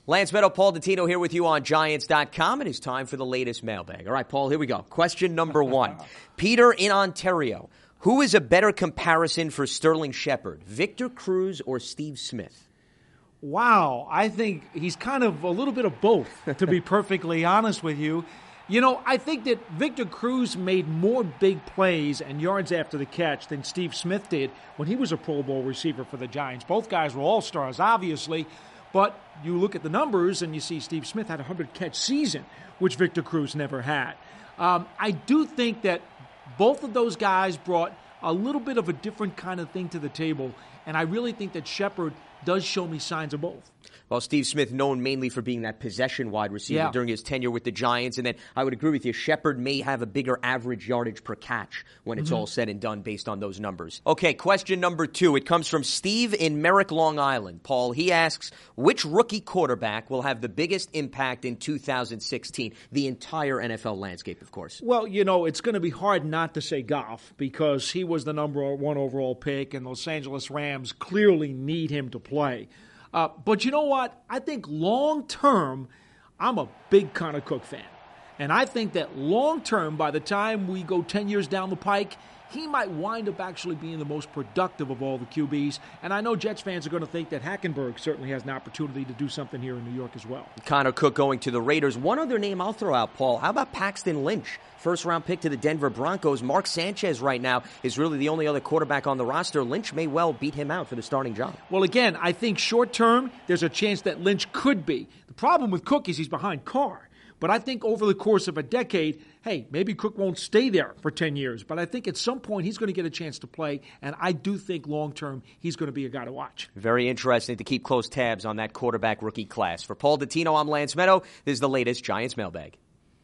Lance Meadow, Paul Dottino here with you on Giants.com. It is time for the latest mailbag. All right, Paul, here we go. Question number 1. Peter in Ontario. Who is a better comparison for Sterling Shepard, Victor Cruz or Steve Smith? Wow, I think he's kind of a little bit of both, to be perfectly honest with you. You know, I think that Victor Cruz made more big plays and yards after the catch than Steve Smith did when he was a Pro Bowl receiver for the Giants. Both guys were all-stars, obviously, but you look at the numbers and you see Steve Smith had a 100-catch season, which Victor Cruz never had. I do think that both of those guys brought a little bit of a different kind of thing to the table, and I really think that Shepard does show me signs of both. Well, Steve Smith, known mainly for being that possession wide receiver during his tenure with the Giants. And then I would agree with you, Shepard may have a bigger average yardage per catch when it's all said and done based on those numbers. Okay, question number 2. It comes from Steve in Merrick, Long Island. Paul, he asks, which rookie quarterback will have the biggest impact in 2016? The entire NFL landscape, of course. Well, you know, it's going to be hard not to say Goff because he was the number 1 overall pick, and Los Angeles Rams clearly need him to play. But you know what? I think long-term, I'm a big Connor Cook fan. And I think that long-term, by the time we go 10 years down the pike, he might wind up actually being the most productive of all the QBs. And I know Jets fans are going to think that Hackenberg certainly has an opportunity to do something here in New York as well. Connor Cook going to the Raiders. One other name I'll throw out, Paul. How about Paxton Lynch? First-round pick to the Denver Broncos. Mark Sanchez right now is really the only other quarterback on the roster. Lynch may well beat him out for the starting job. Well, again, I think short-term, there's a chance that Lynch could be. The problem with Cook is he's behind Carr. But I think over the course of a decade, hey, maybe Cook won't stay there for 10 years. But I think at some point he's going to get a chance to play. And I do think long-term he's going to be a guy to watch. Very interesting to keep close tabs on that quarterback rookie class. For Paul Dottino, I'm Lance Meadow. This is the latest Giants Mailbag.